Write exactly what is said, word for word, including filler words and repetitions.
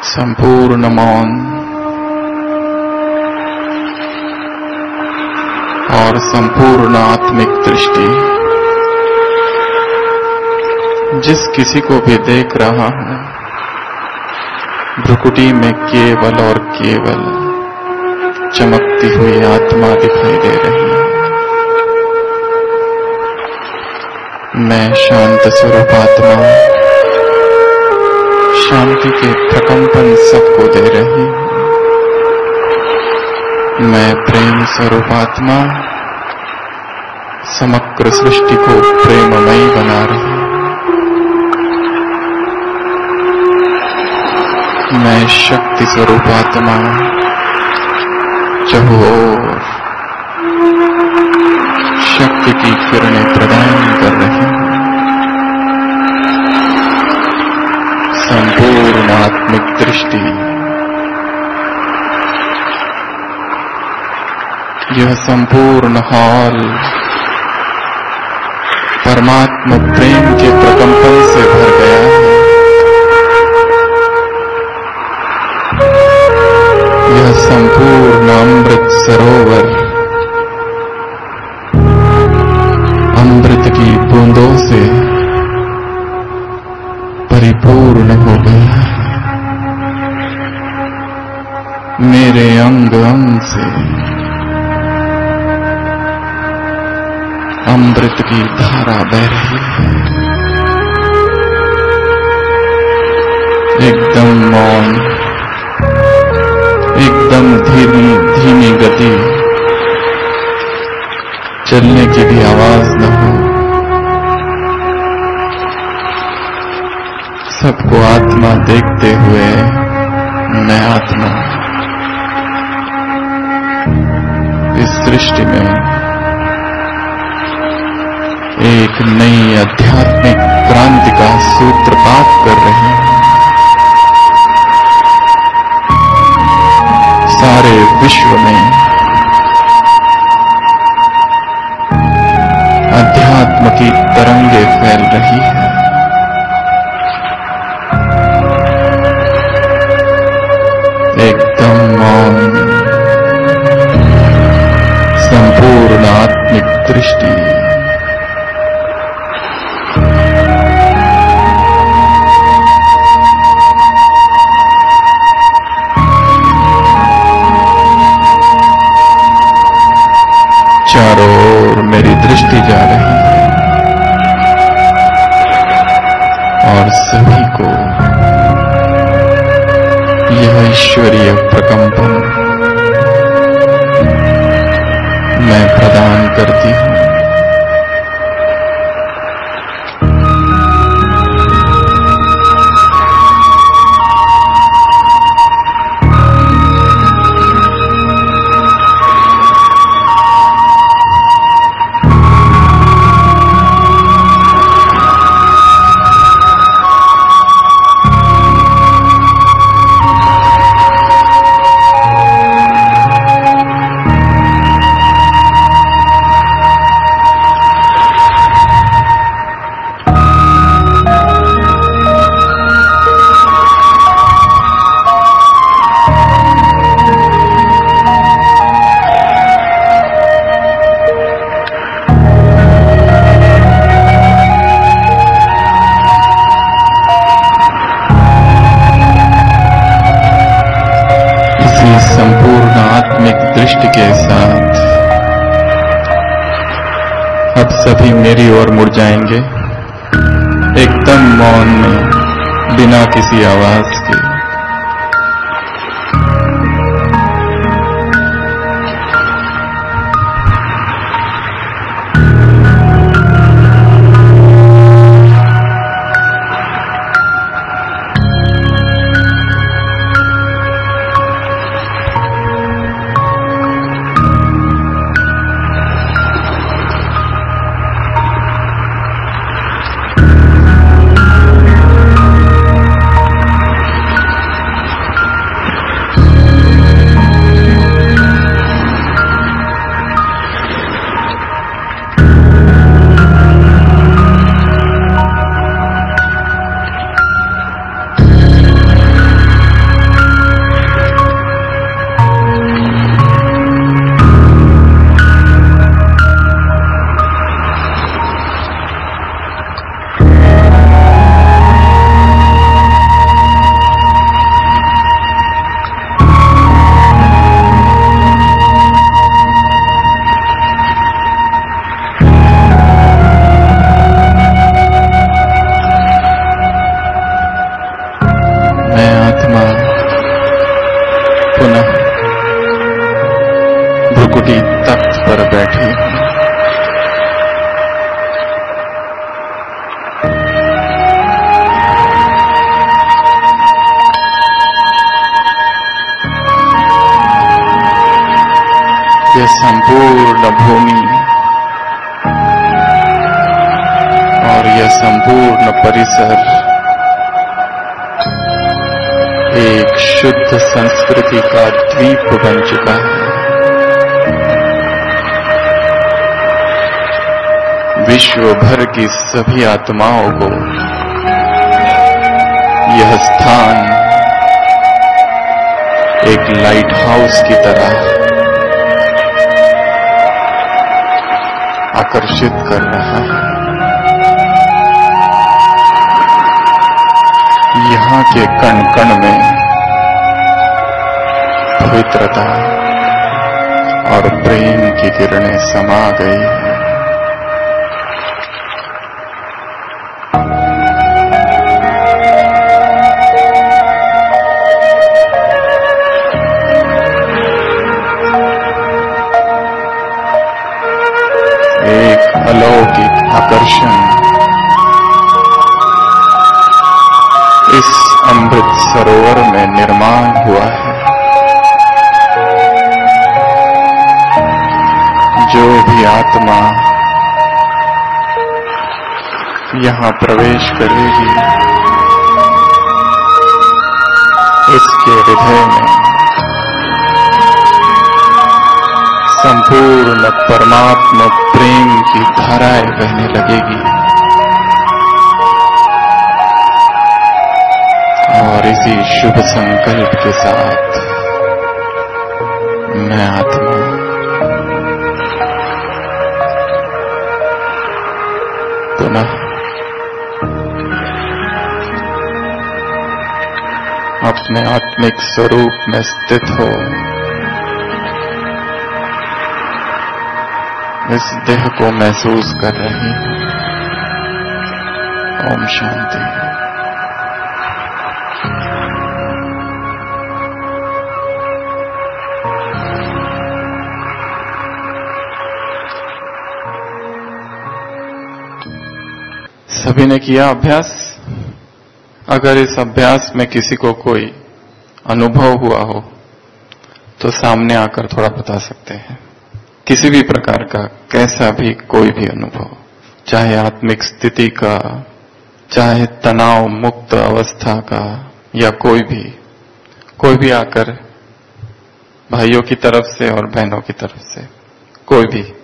संपूर्ण मौन और संपूर्ण आत्मिक दृष्टि। जिस किसी को भी देख रहा हूं, भ्रुकुटी में केवल और केवल चमकती हुई आत्मा दिखाई दे रही है। मैं शांत स्वरूप आत्मा शांति के प्रकंपन सबको दे रही हूं। मैं प्रेम स्वरूप आत्मा समग्र सृष्टि को प्रेममयी बना रही हूं। मैं शक्ति स्वरूप आत्मा चहुओर शक्ति की किरणें प्रदान कर रही हूं। संपूर्ण आत्मिक दृष्टि। यह संपूर्ण हॉल परमात्मा प्रेम के प्रकंपन से भर गया है। यह संपूर्ण अमृत सरोवर अमृत की बूंदों से परिपूर्ण हो गया है। मेरे अंग अंग से अमृत की धारा बह रही है। एकदम मौन, एकदम धीमी धीमी गति, चलने की भी आवाज न हो। सबको आत्मा देखते हुए मैं आत्मा इस सृष्टि में एक नई आध्यात्मिक क्रांति का सूत्रपात कर रही हूं। सारे विश्व में अध्यात्म की तरंगे फैल रही है। एकदम मौन, संपूर्ण आत्मिक दृष्टि। चारों ओर मेरी दृष्टि जा रही है और सभी को यह ईश्वरीय प्रकंपन मैं प्रदान करती हूं। संपूर्ण आत्मिक दृष्टि के साथ अब सभी मेरी ओर मुड़ जाएंगे, एकदम मौन में, बिना किसी आवाज के। आत्मा पुनः भ्रुकुटी तख्त पर बैठी है। यह संपूर्ण भूमि और यह संपूर्ण परिसर एक शुद्ध संस्कृति का द्वीप बन चुका है। विश्व भर की सभी आत्माओं को यह स्थान एक लाइट हाउस की तरह आकर्षित कर रहा है। यहाँ के कण कण में पवित्रता और प्रेम की किरणें समा गई हैं। एक अलौकिक आकर्षण इस अमृत सरोवर में निर्माण हुआ है। जो भी आत्मा यहाँ प्रवेश करेगी, इसके हृदय में संपूर्ण परमात्मा प्रेम की धाराएं बहने लगेगी और इसी शुभ संकल्प के साथ मैं आत्मा पुनः अपने आत्मिक स्वरूप में स्थित हो इस देह को महसूस कर रही है। ओम शांति। सभी ने किया अभ्यास। अगर इस अभ्यास में किसी को कोई अनुभव हुआ हो तो सामने आकर थोड़ा बता सकते हैं। किसी भी प्रकार का कैसा भी कोई भी अनुभव, चाहे आत्मिक स्थिति का, चाहे तनाव मुक्त अवस्था का, या कोई भी कोई भी आकर भाइयों की तरफ से और बहनों की तरफ से कोई भी